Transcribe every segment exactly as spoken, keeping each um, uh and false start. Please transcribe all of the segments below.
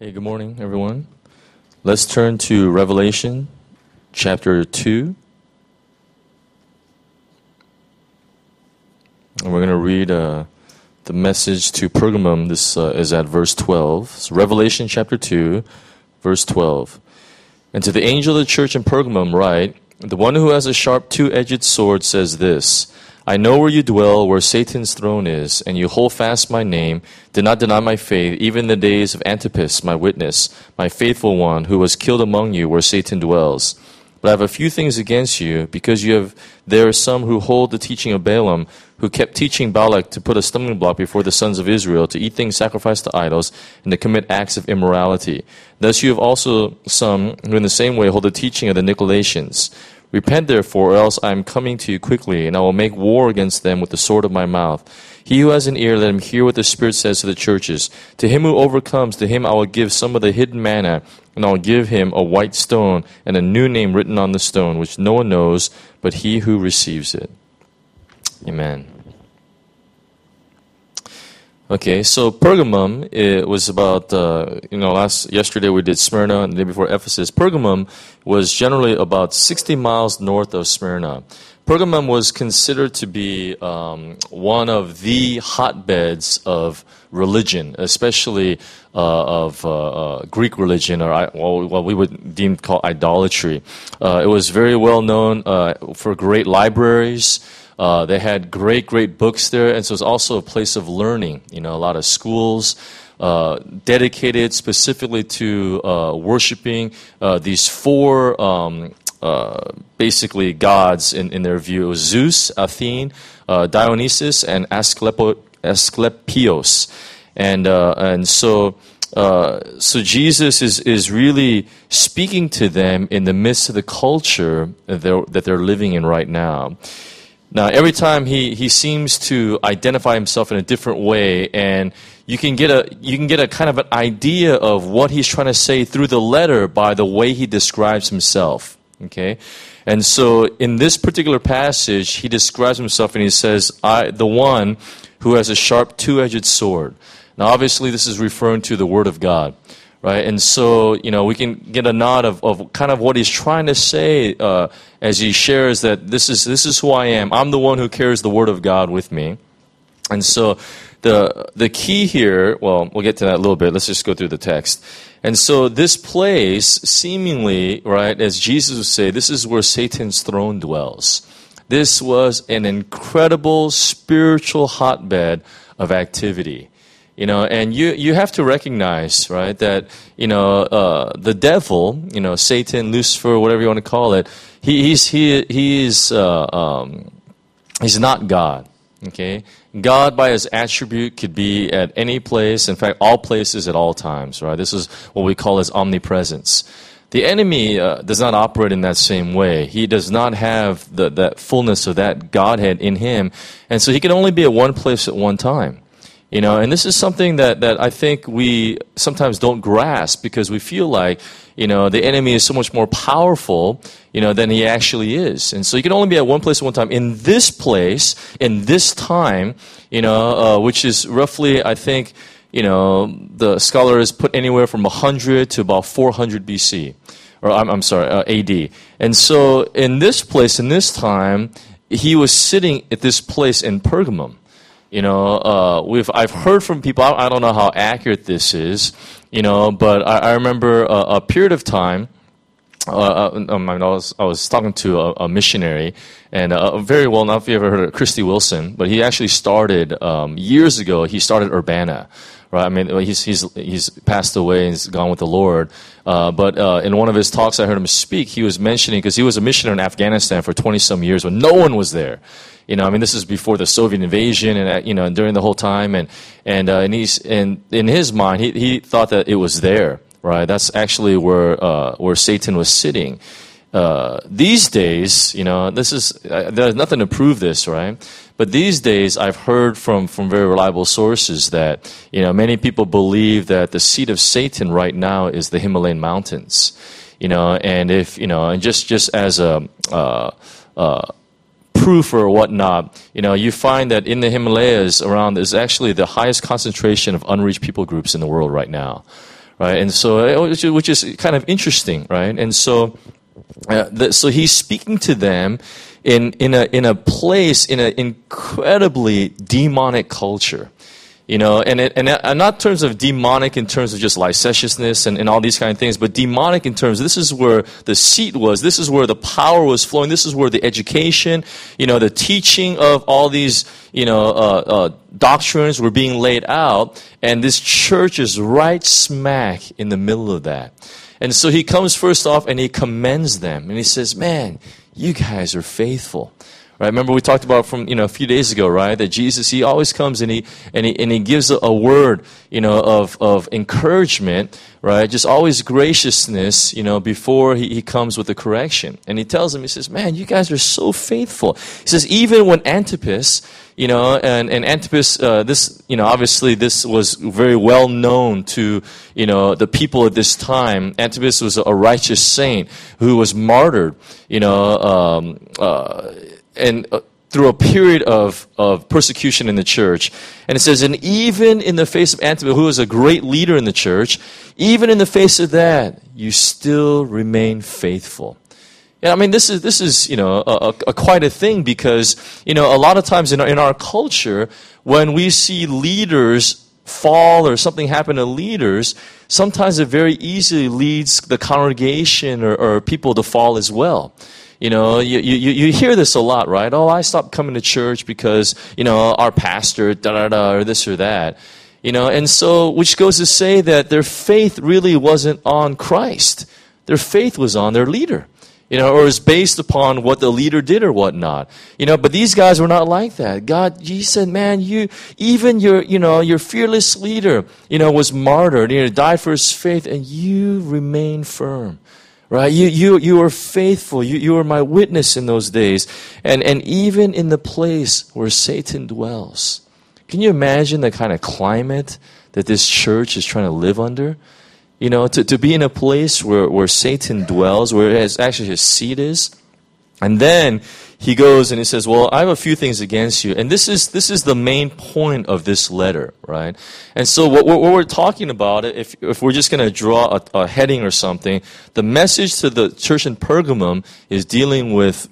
Hey, good morning, everyone. Let's turn to Revelation chapter two. And we're going to read uh, the message to Pergamum. This uh, is at verse twelve. So Revelation chapter two, verse twelve. And to the angel of the church in Pergamum write, the one who has a sharp two-edged sword says this, I know where you dwell, where Satan's throne is, and you hold fast my name, did not deny my faith, even in the days of Antipas, my witness, my faithful one, who was killed among you, where Satan dwells. But I have a few things against you, because you have there are some who hold the teaching of Balaam, who kept teaching Balak to put a stumbling block before the sons of Israel, to eat things sacrificed to idols, and to commit acts of immorality. Thus you have also some who in the same way hold the teaching of the Nicolaitans. Repent therefore, or else I am coming to you quickly, and I will make war against them with the sword of my mouth. He who has an ear, let him hear what the Spirit says to the churches. To him who overcomes, to him I will give some of the hidden manna, and I will give him a white stone, and a new name written on the stone, which no one knows but he who receives it. Amen. Okay, so Pergamum, it was about, uh, you know, last yesterday we did Smyrna, and the day before Ephesus. Pergamum was generally about sixty miles north of Smyrna. Pergamum was considered to be um, one of the hotbeds of religion, especially uh, of uh, uh, Greek religion, or well, what we would deem called idolatry. Uh, it was very well known uh, for great libraries. Uh, they had great, great books there, and so it's also a place of learning. You know, a lot of schools uh, dedicated specifically to uh, worshiping uh, these four, um, uh, basically gods in, in their view. It was Zeus, Athene, uh, Dionysus, and Asclepo, Asclepios, and uh, and so. Uh, so Jesus is, is really speaking to them in the midst of the culture that they're, that they're living in right now. Now, every time he, he seems to identify himself in a different way, and you can get a you can get a kind of an idea of what he's trying to say through the letter by the way he describes himself. Okay, and so in this particular passage, he describes himself and he says, "I, the one who has a sharp two-edged sword." Now, obviously, this is referring to the Word of God. Right, and so, you know, we can get a nod of, of kind of what he's trying to say uh, as he shares that this is this is who I am. I'm the one who carries the Word of God with me. And so the the key here, well, we'll get to that in a little bit. Let's just go through the text. And so this place, seemingly, right, as Jesus would say, this is where Satan's throne dwells. This was an incredible spiritual hotbed of activity. You know, and you, you have to recognize, right, that, you know, uh, the devil, you know, Satan, Lucifer, whatever you want to call it, he, he's, he, he is, uh, um, he's not God, okay? God, by his attribute, could be at any place, in fact, all places at all times, right? This is what we call his omnipresence. The enemy uh, does not operate in that same way. He does not have the, that fullness of that Godhead in him, and so he can only be at one place at one time. You know, and this is something that, that I think we sometimes don't grasp because we feel like, you know, the enemy is so much more powerful, you know, than he actually is. And so you can only be at one place at one time. In this place, in this time, you know, uh, which is roughly, I think, you know, the scholars put anywhere from one hundred to about four hundred B C. Or I'm, I'm sorry, uh, A D. And so in this place, in this time, he was sitting at this place in Pergamum. You know, uh, we've I've heard from people. I, I don't know how accurate this is. You know, but I, I remember a, a period of time. Uh, um, I was I was talking to a, a missionary, and uh, very well. Not if you ever heard of Christy Wilson, but he actually started um, years ago. He started Urbana. Right, I mean, he's he's he's passed away and he's gone with the Lord. Uh, but uh, in one of his talks, I heard him speak. He was mentioning because he was a missionary in Afghanistan for twenty some years when no one was there. You know, I mean, this is before the Soviet invasion, and uh, you know, during the whole time, and and uh, and he's and in his mind, he he thought that it was there. Right, that's actually where uh, where Satan was sitting. Uh, these days, you know, this is uh, there's nothing to prove this, right? But these days, I've heard from, from very reliable sources that, you know, many people believe that the seat of Satan right now is the Himalayan mountains, you know, and if, you know, and just, just as a, uh, uh, proof or whatnot, you know, you find that in the Himalayas around is actually the highest concentration of unreached people groups in the world right now. right? And so, which, which is kind of interesting, right? And so, uh, the, so he's speaking to them in in a in a place in an incredibly demonic culture. You know, and it, and, and not in terms of demonic in terms of just licentiousness and, and all these kind of things, but demonic in terms, this is where the seat was, this is where the power was flowing, this is where the education, you know, the teaching of all these, you know, uh, uh, doctrines were being laid out, and this church is right smack in the middle of that. And so he comes first off and he commends them, and he says, man, you guys are faithful. Right? Remember we talked about from you know a few days ago, right? That Jesus, he always comes and he and he and he gives a, a word, you know, of of encouragement, right? Just always graciousness, you know, before he, he comes with the correction. And he tells them, he says, man, you guys are so faithful. He says, even when Antipas, you know, and and Antipas, uh, this, you know, obviously this was very well known to, you know, the people at this time. Antipas was a righteous saint who was martyred, you know, um, uh, and uh, through a period of, of persecution in the church. And it says, and even in the face of Antipas, who was a great leader in the church, even in the face of that, you still remain faithful. Yeah, I mean, this is, this is you know, a, a, a quite a thing because, you know, a lot of times in our, in our culture, when we see leaders fall or something happen to leaders, sometimes it very easily leads the congregation or, or people to fall as well. You know, you, you you hear this a lot, right? Oh, I stopped coming to church because, you know, our pastor, da-da-da, or this or that. You know, and so, which goes to say that their faith really wasn't on Christ. Their faith was on their leader. You know, or is based upon what the leader did or whatnot. You know, but these guys were not like that. God, he said, man, you, even your, you know, your fearless leader, you know, was martyred, you know, died for his faith, and you remain firm. Right? You, you, you are faithful. You, you are my witness in those days. And, and even in the place where Satan dwells. Can you imagine the kind of climate that this church is trying to live under? You know, to, to be in a place where, where Satan dwells, where his, actually his seat is. And then he goes and he says, well, I have a few things against you. And this is this is the main point of this letter, right? And so what, what we're talking about, if, if we're just going to draw a, a heading or something, the message to the church in Pergamum is dealing with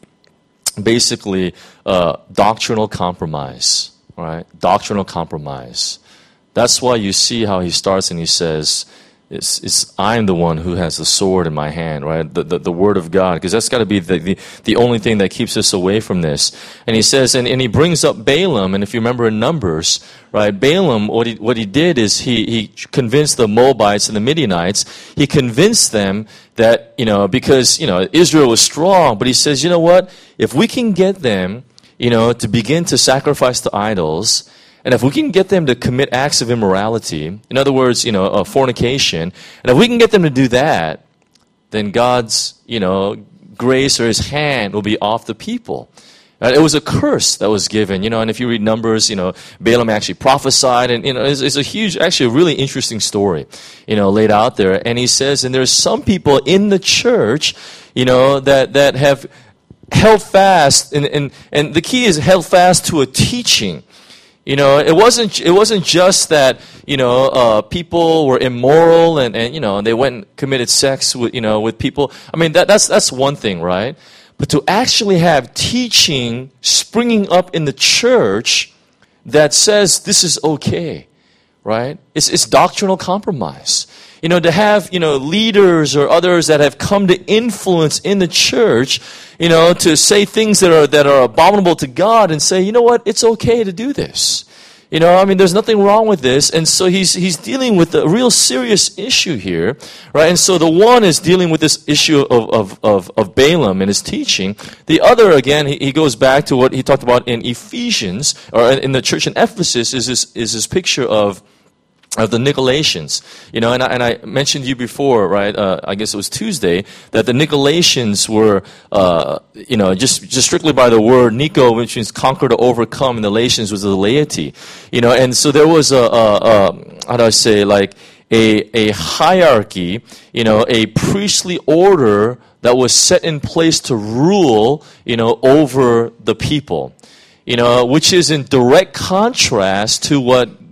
basically uh, doctrinal compromise, right? Doctrinal compromise. That's why you see how he starts and he says, It's, it's, I'm the one who has the sword in my hand, right? The, the, the word of God, because that's got to be the, the, the only thing that keeps us away from this. And he says, and, and he brings up Balaam, and if you remember in Numbers, right, Balaam, what he, what he did is he, he convinced the Moabites and the Midianites, he convinced them that, you know, because, you know, Israel was strong, but he says, you know what, if we can get them, you know, to begin to sacrifice to idols, and if we can get them to commit acts of immorality, in other words, you know, uh, fornication, and if we can get them to do that, then God's, you know, grace or his hand will be off the people. Uh, it was a curse that was given, you know, and if you read Numbers, you know, Balaam actually prophesied, and, you know, it's, it's a huge, actually a really interesting story, you know, laid out there. And he says, and there's some people in the church, you know, that, that have held fast, and, and, and the key is held fast to a teaching. You know, it wasn't it wasn't just that, you know, uh, people were immoral and, and, you know, and they went and committed sex with, you know, with people. I mean, that, that's that's one thing, right? But to actually have teaching springing up in the church that says this is okay, right? It's, it's doctrinal compromise. You know, to have, you know, leaders or others that have come to influence in the church, you know, to say things that are that are abominable to God and say, you know what, it's okay to do this. You know, I mean, there's nothing wrong with this. And so he's he's dealing with a real serious issue here, right? And so the one is dealing with this issue of of of, of Balaam and his teaching. The other, again, he, he goes back to what he talked about in Ephesians, or in the church in Ephesus, is this is this picture of of the Nicolaitans, you know, and I, and I mentioned to you before, right? Uh, I guess it was Tuesday, that the Nicolaitans were, uh, you know, just just strictly by the word Nico, which means conquer to overcome, and the Laitians was the laity, you know, and so there was a, a, a how do I say, like a a hierarchy, you know, a priestly order that was set in place to rule, you know, over the people, you know, which is in direct contrast to what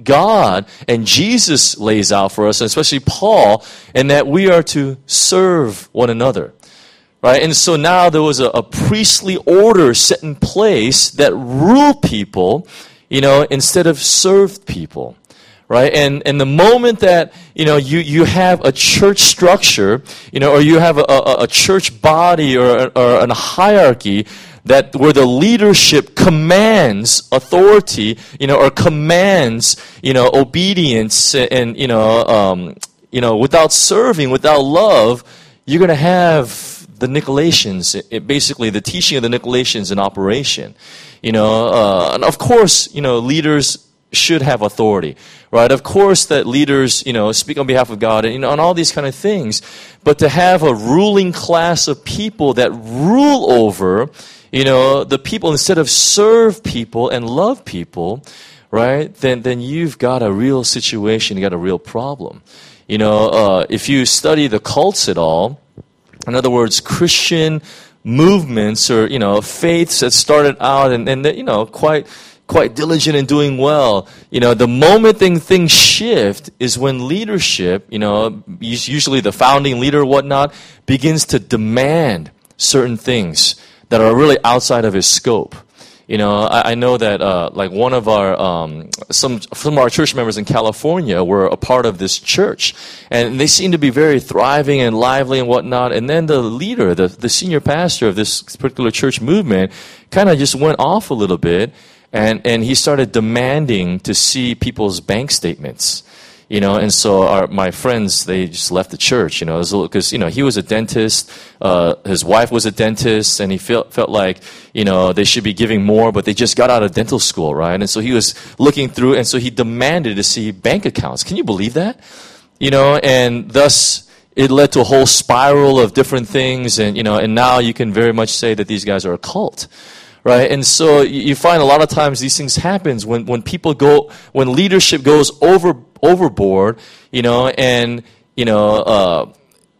God and Jesus lays out for us, and especially Paul, and that we are to serve one another. Right? And so now there was a, a priestly order set in place that ruled people, you know, instead of served people. Right? And and the moment that, you know, you, you have a church structure, you know, or you have a, a, a church body or, or a hierarchy that where the leadership commands authority, you know, or commands, you know, obedience and, and you know, um, you know, without serving, without love, you're going to have the Nicolaitans, it, it basically the teaching of the Nicolaitans in operation. You know, uh, and of course, you know, leaders should have authority, right? Of course that leaders, you know, speak on behalf of God and, you know, and all these kind of things. But to have a ruling class of people that rule over, you know, the people instead of serve people and love people, right? Then, then you've got a real situation, you got a real problem. You know, uh, if you study the cults at all, in other words, Christian movements or, you know, faiths that started out and, and you know, quite quite diligent in doing well, you know, the moment thing, things shift is when leadership, you know, usually the founding leader or whatnot, begins to demand certain things that are really outside of his scope. You know, I, I know that, uh, like one of our, um, some, some of our church members in California were a part of this church. And they seemed to be very thriving and lively and whatnot. And then the leader, the, the senior pastor of this particular church movement kind of just went off a little bit. And, and he started demanding to see people's bank statements. You know, and so our, my friends, they just left the church, you know, because, you know, he was a dentist, uh, his wife was a dentist, and he felt, felt like, you know, they should be giving more, but they just got out of dental school, right? And so he was looking through, and so he demanded to see bank accounts. Can you believe that? You know, and thus it led to a whole spiral of different things, and, you know, and now you can very much say that these guys are a cult. Right? And so you find a lot of times these things happen when, when people go, when leadership goes over, overboard, you know, and, you know, uh,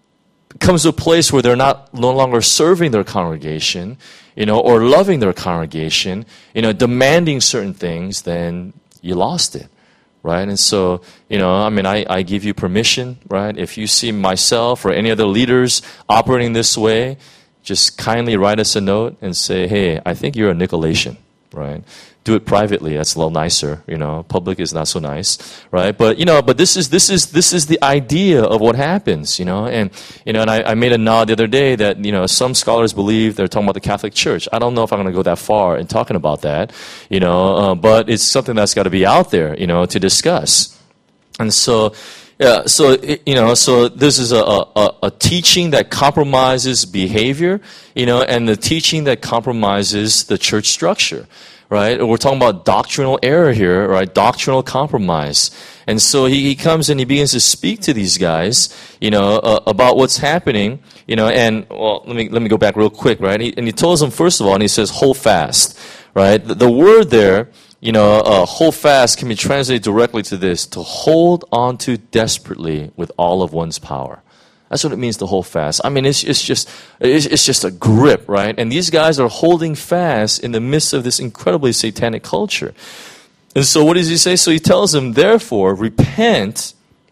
comes to a place where they're not no longer serving their congregation, you know, or loving their congregation, you know, demanding certain things, then you lost it. Right? And so, you know, I mean, I, I give you permission, right? If you see myself or any other leaders operating this way, just kindly write us a note and say, hey, I think you're a Nicolaitan, right? Do it privately. That's a little nicer, you know. Public is not so nice, right? But, you know, but this is, this is, this is the idea of what happens, you know. And, you know, and I, I made a nod the other day that, you know, some scholars believe they're talking about the Catholic Church. I don't know if I'm going to go that far in talking about that, you know, uh, but it's something that's got to be out there, you know, to discuss. And so, yeah, so, you know, so this is a, a, a teaching that compromises behavior, you know, and the teaching that compromises the church structure, right? We're talking about doctrinal error here, right? Doctrinal compromise. And so he, he comes and he begins to speak to these guys, you know, uh, about what's happening, you know, and, well, let me, let me go back real quick, right? He, and he tells them, first of all, and he says, hold fast, right? The, the word there, you know, uh, hold fast can be translated directly to this, to hold on to desperately with all of one's power. That's what it means to hold fast. I mean, it's, it's just, it's, it's just a grip, right? And these guys are holding fast in the midst of this incredibly satanic culture. And so what does he say? So he tells them, therefore, repent,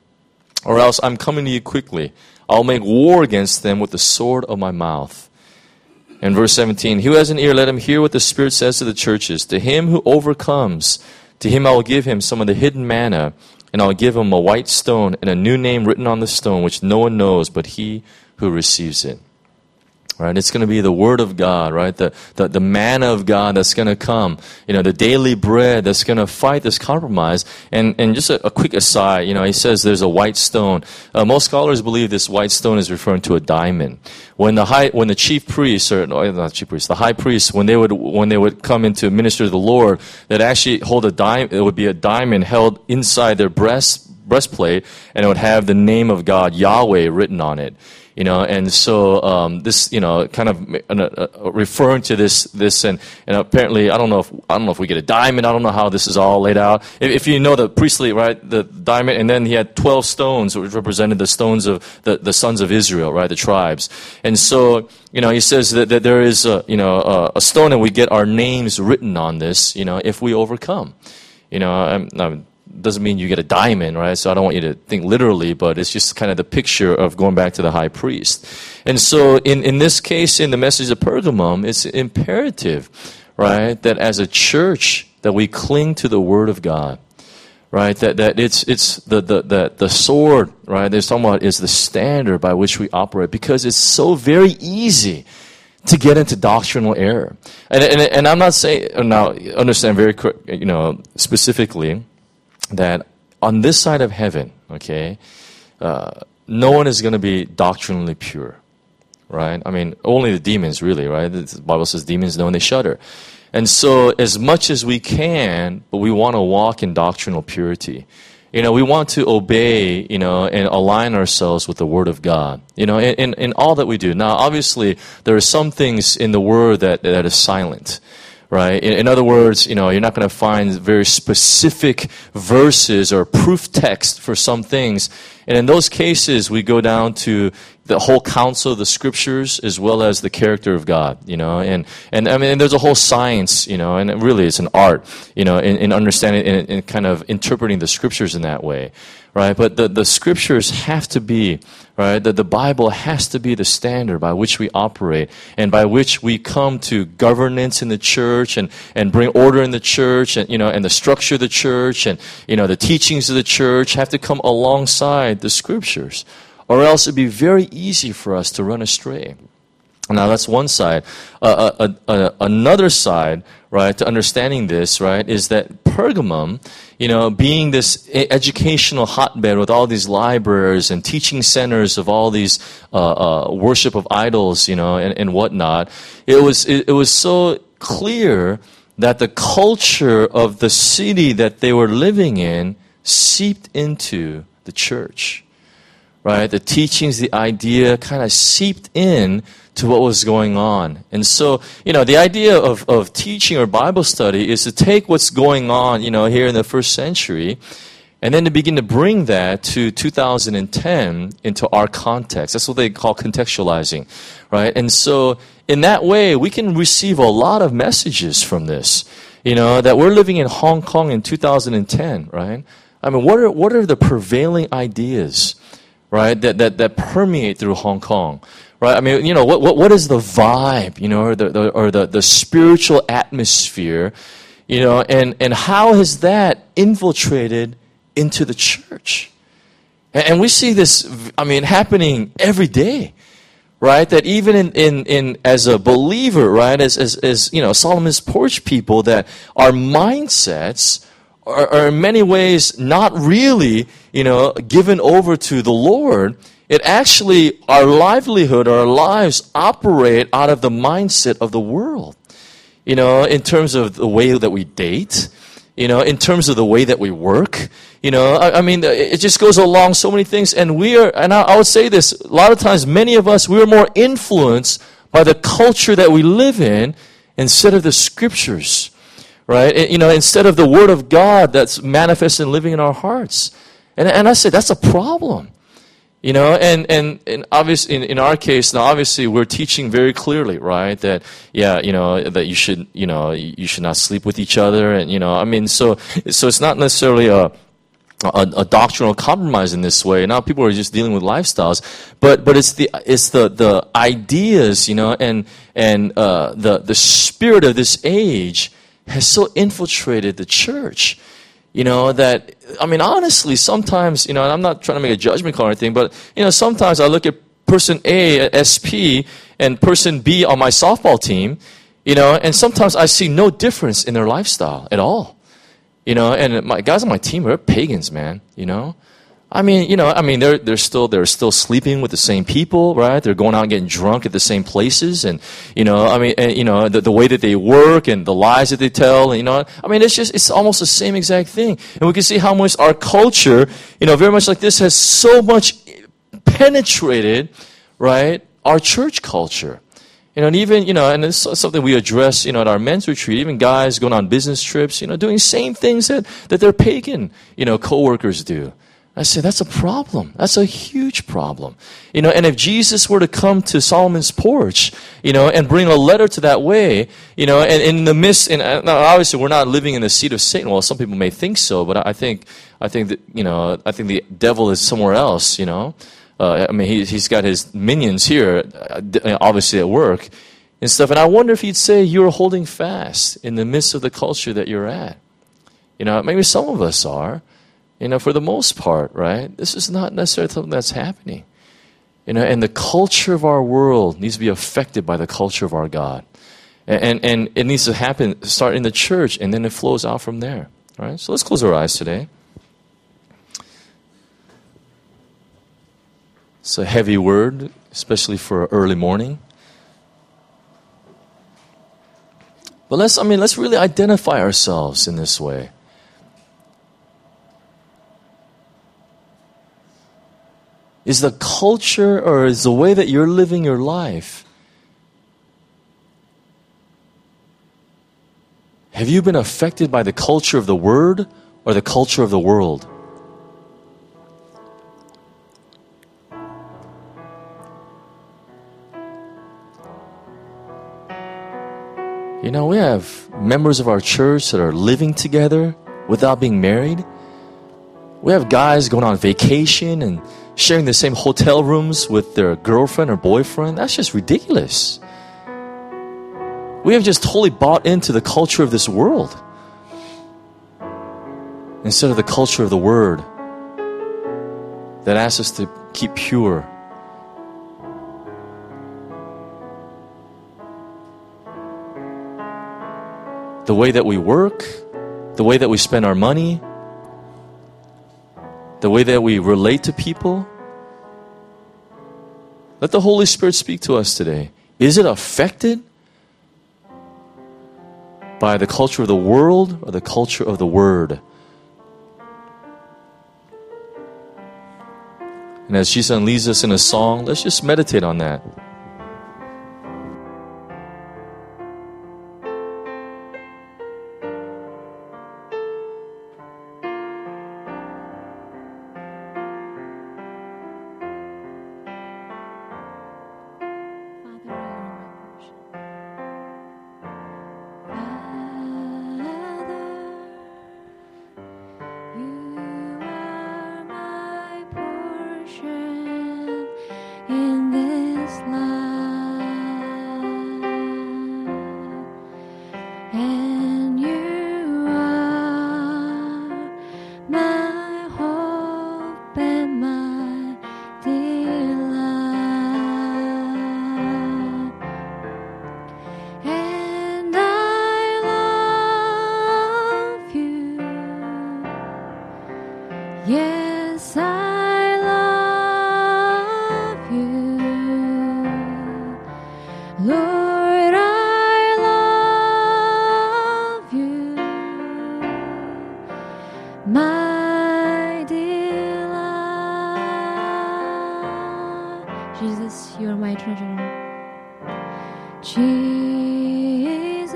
or else I'm coming to you quickly. I'll make war against them with the sword of my mouth. And verse seventeen, he who has an ear, let him hear what the Spirit says to the churches. To him who overcomes, to him I will give him some of the hidden manna, and I will give him a white stone and a new name written on the stone, which no one knows but he who receives it. Right? It's going to be the Word of God, right? The, the, the manna of God that's going to come. You know, the daily bread that's going to fight this compromise. And, and just a, a quick aside, you know, he says there's a white stone. Uh, most scholars believe this white stone is referring to a diamond. When the high, when the chief priests, or no, not chief priests, the high priests, when they would, when they would come in to minister to the Lord, they'd actually hold a diamond, it would be a diamond held inside their breast, breastplate, and it would have the name of God, Yahweh, written on it. You know, and so um, this, you know, kind of uh, uh, referring to this, this, and, and apparently, I don't know if I don't know if we get a diamond. I don't know how this is all laid out. If, if you know the priestly, right, the diamond, and then he had twelve stones, which represented the stones of the, the sons of Israel, right, the tribes. And so, you know, he says that, that there is, a, you know, a, a stone, and we get our names written on this, you know, if we overcome. You know, I'm, I'm doesn't mean you get a diamond, right? So I don't want you to think literally, but it's just kind of the picture of going back to the high priest. And so in, in this case, in the message of Pergamum, it's imperative, right, that as a church, that we cling to the Word of God. Right, that that it's it's the the the, the sword, right? There's talking about is the standard by which we operate, because it's so very easy to get into doctrinal error. And and, and I'm not saying now understand very you know specifically that on this side of heaven, okay, uh, no one is going to be doctrinally pure, right? I mean, only the demons really, right? The Bible says demons know and they shudder. And so as much as we can, but we want to walk in doctrinal purity. You know, we want to obey, you know, and align ourselves with the Word of God, you know, in, in, in all that we do. Now, obviously, there are some things in the Word that, that is silent, right? In, in other words, you know, you're not going to find very specific verses or proof text for some things. And in those cases, we go down to the whole counsel of the Scriptures as well as the character of God, you know, and, and I mean, there's a whole science, you know, and it really it's an art, you know, in, in understanding and in, in kind of interpreting the Scriptures in that way, right? But the, the Scriptures have to be, right, that the Bible has to be the standard by which we operate and by which we come to governance in the church and, and bring order in the church and, you know, and the structure of the church and, you know, the teachings of the church have to come alongside the Scriptures. Or else it'd be very easy for us to run astray. Now that's one side. Uh, uh, uh, another side, right, to understanding this, right, is that Pergamum, you know, being this educational hotbed with all these libraries and teaching centers of all these uh, uh, worship of idols, you know, and, and whatnot, it was it, it was so clear that the culture of the city that they were living in seeped into the church. Right, the teachings, the idea kind of seeped in to what was going on. And so, you know, the idea of, of teaching or Bible study is to take what's going on, you know, here in the first century, and then to begin to bring that to two thousand ten into our context. That's what they call contextualizing, right? And so, in that way, we can receive a lot of messages from this, you know, that we're living in Hong Kong in two thousand ten, right? I mean, what are what are the prevailing ideas? Right, that, that that permeate through Hong Kong, right? I mean, you know, what what what is the vibe, you know, or the, the or the, the spiritual atmosphere, you know, and, and how has that infiltrated into the church? And, and we see this, I mean, happening every day, right? That even in, in, in as a believer, right, as as as you know, Solomon's Porch people, that our mindsets are, are in many ways not really, you know, given over to the Lord. It actually, our livelihood, our lives operate out of the mindset of the world. You know, in terms of the way that we date, you know, in terms of the way that we work, you know, I, I mean, it just goes along so many things. And we are, and I, I would say this, a lot of times, many of us, we are more influenced by the culture that we live in instead of the Scriptures. Right? You know, instead of the Word of God that's manifest and living in our hearts. And and I said, that's a problem. You know, and, and, and obviously, in, in our case, now obviously we're teaching very clearly, right? That, yeah, you know, that you should, you know, you should not sleep with each other. And, you know, I mean, so, so it's not necessarily a, a, a doctrinal compromise in this way. Now people are just dealing with lifestyles, but, but it's the, it's the, the ideas, you know, and, and, uh, the, the spirit of this age has so infiltrated the church, you know, that, I mean, honestly, sometimes, you know, and I'm not trying to make a judgment call or anything, but, you know, sometimes I look at person A at S P and person B on my softball team, you know, and sometimes I see no difference in their lifestyle at all, you know, and my guys on my team are pagans, man, you know. I mean, you know, I mean, they're they're still they're still sleeping with the same people, right? They're going out and getting drunk at the same places, and you know, I mean, and, you know, the, the way that they work and the lies that they tell, and, you know, I mean, it's just it's almost the same exact thing, and we can see how much our culture, you know, very much like this, has so much penetrated, right, our church culture. You know, and even, you know, and it's something we address, you know, at our men's retreat, even guys going on business trips, you know, doing same things that, that their pagan, you know, coworkers do. I say, that's a problem. That's a huge problem. You know, and if Jesus were to come to Solomon's porch, you know, and bring a letter to that way, you know, and in the midst, and now obviously we're not living in the seat of Satan. Well, some people may think so, but I think, I think that, you know, I think the devil is somewhere else, you know. Uh, I mean, he, he's got his minions here, uh, obviously at work and stuff. And I wonder if he'd say you're holding fast in the midst of the culture that you're at. You know, maybe some of us are. You know, for the most part, right? This is not necessarily something that's happening. You know, and the culture of our world needs to be affected by the culture of our God. And, and, and it needs to happen, start in the church, and then it flows out from there. All right? So let's close our eyes today. It's a heavy word, especially for early morning. But let's, I mean, let's really identify ourselves in this way. Is the culture or is the way that you're living your life, have you been affected by the culture of the Word or the culture of the world? You know, we have members of our church that are living together without being married. We have guys going on vacation and sharing the same hotel rooms with their girlfriend or boyfriend. That's just ridiculous. We have just totally bought into the culture of this world instead of the culture of the Word that asks us to keep pure. The way that we work, the way that we spend our money, the way that we relate to people. Let the Holy Spirit speak to us today. Is it affected by the culture of the world or the culture of the Word? And as Jesus leads us in a song, let's just meditate on that. Yes, I love you, Lord, I love you, my delight. Jesus, you are my treasure. Jesus,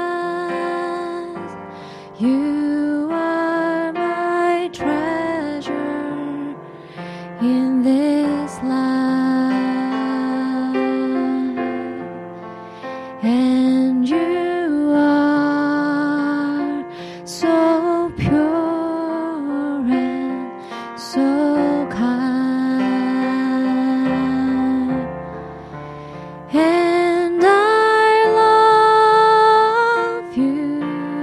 you are my treasure in this life, and you are so pure and so kind, and I love you.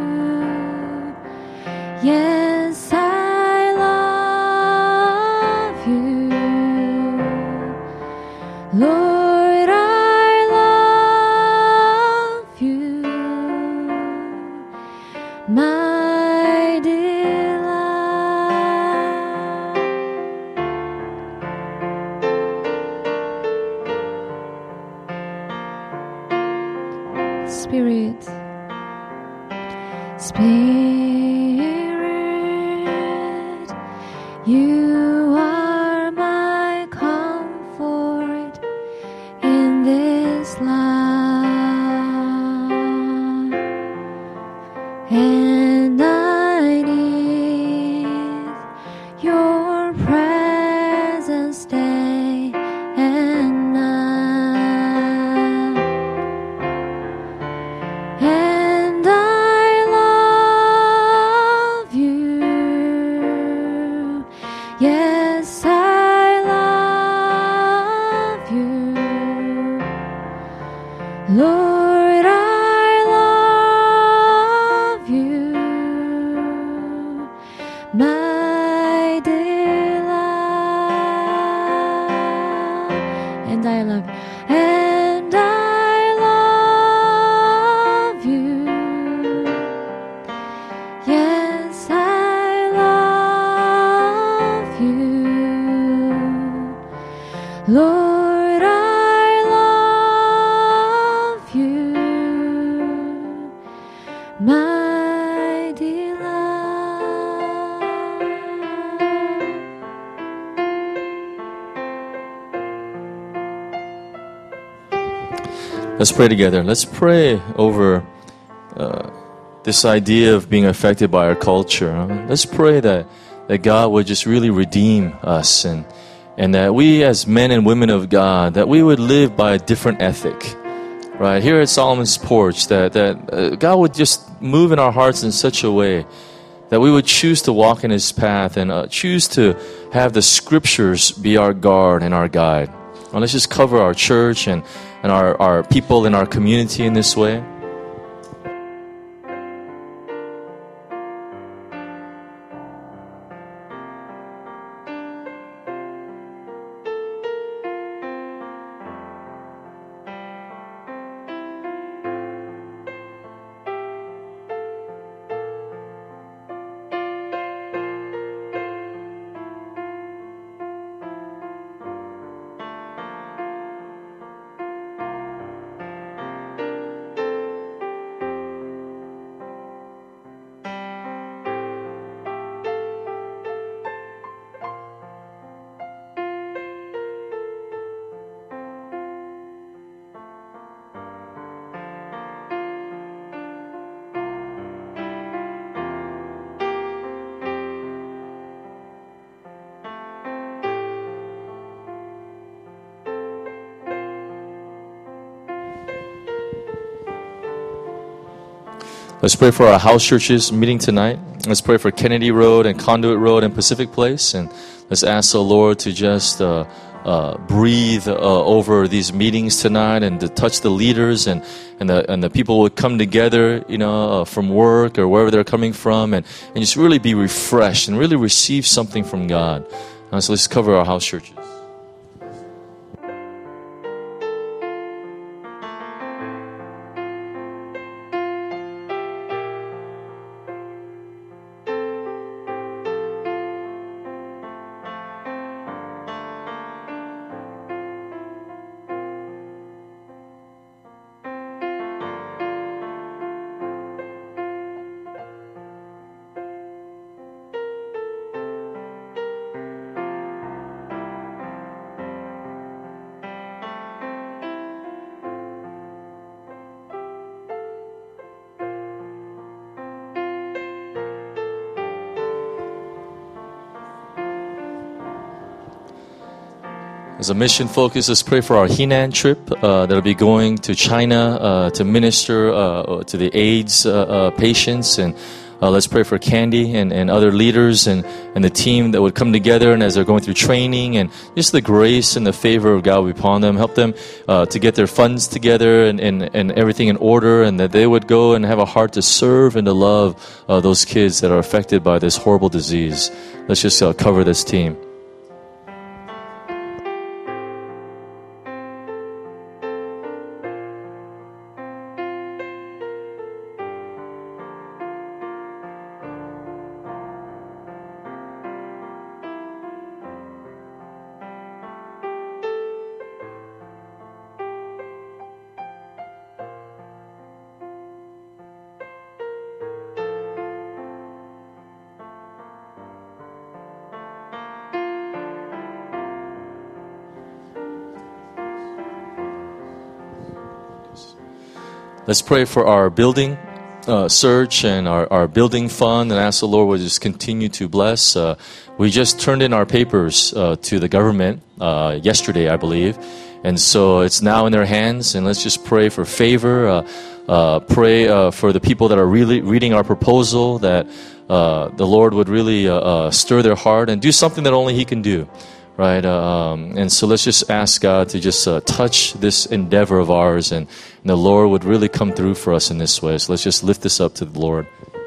Yes, I love you, Lord, I love you, my delight. Spirit, Spirit, you are my comfort in this life, and I need your presence Lord, I love you, my delight, and I love you, and I love you. Yes, I love you, Lord, I love you, my delight. Let's pray together. Let's pray over uh, this idea of being affected by our culture. Let's pray that, that God would just really redeem us, and and that we as men and women of God, that we would live by a different ethic. Right here at Solomon's Porch, that, that uh, God would just move in our hearts in such a way that we would choose to walk in His path and uh, choose to have the Scriptures be our guard and our guide. Well, let's just cover our church and, and our, our people in our community in this way. Let's pray for our house churches meeting tonight. Let's pray for Kennedy Road and Conduit Road and Pacific Place. And let's ask the Lord to just uh, uh, breathe uh, over these meetings tonight, and to touch the leaders, and, and, the, and the people would come together, you know, uh, from work or wherever they're coming from, and, and just really be refreshed and really receive something from God. Uh, so let's cover our house churches. As a mission focus, let's pray for our Henan trip uh, that'll be going to China uh, to minister uh, to the AIDS uh, uh, patients. And uh, let's pray for Candy and, and other leaders and, and the team that would come together, and as they're going through training, and just the grace and the favor of God will be upon them. Help them uh, to get their funds together and, and, and everything in order, and that they would go and have a heart to serve and to love uh, those kids that are affected by this horrible disease. Let's just uh, cover this team. Let's pray for our building uh, search and our, our building fund, and ask the Lord will just continue to bless. Uh, we just turned in our papers uh, to the government uh, yesterday, I believe, and so it's now in their hands, and let's just pray for favor. Uh, uh, pray uh, for the people that are really reading our proposal, that uh, the Lord would really uh, uh, stir their heart and do something that only He can do. right? Um, and so let's just ask God to just uh, touch this endeavor of ours, and, and the Lord would really come through for us in this way. So let's just lift this up to the Lord.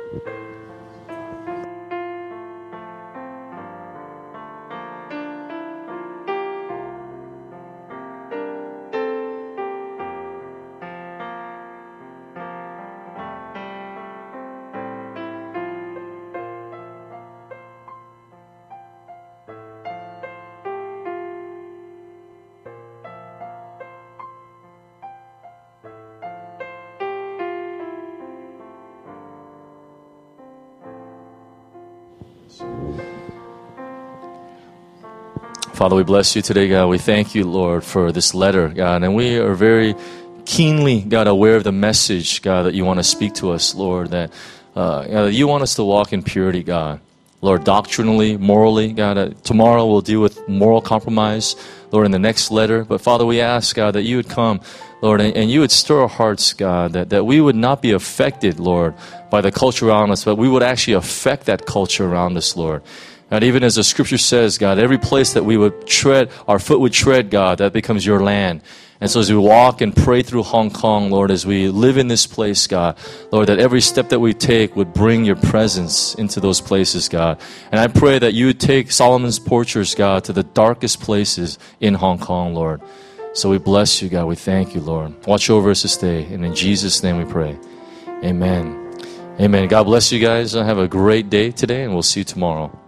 Father, we bless you today, God. We thank you, Lord, for this letter, God. And we are very keenly, God, aware of the message, God, that you want to speak to us, Lord, that uh, God, you want us to walk in purity, God. Lord, doctrinally, morally, God, uh, tomorrow we'll deal with moral compromise, Lord, in the next letter. But Father, we ask, God, that you would come, Lord, and, and you would stir our hearts, God, that, that we would not be affected, Lord, by the culture around us, but we would actually affect that culture around us, Lord. God, even as the scripture says, God, every place that we would tread, our foot would tread, God, that becomes your land. And so as we walk and pray through Hong Kong, Lord, as we live in this place, God, Lord, that every step that we take would bring your presence into those places, God. And I pray that you would take Solomon's portraits, God, to the darkest places in Hong Kong, Lord. So we bless you, God. We thank you, Lord. Watch over us this day. And in Jesus' name we pray. Amen. Amen. God bless you guys. Have a great day today, and we'll see you tomorrow.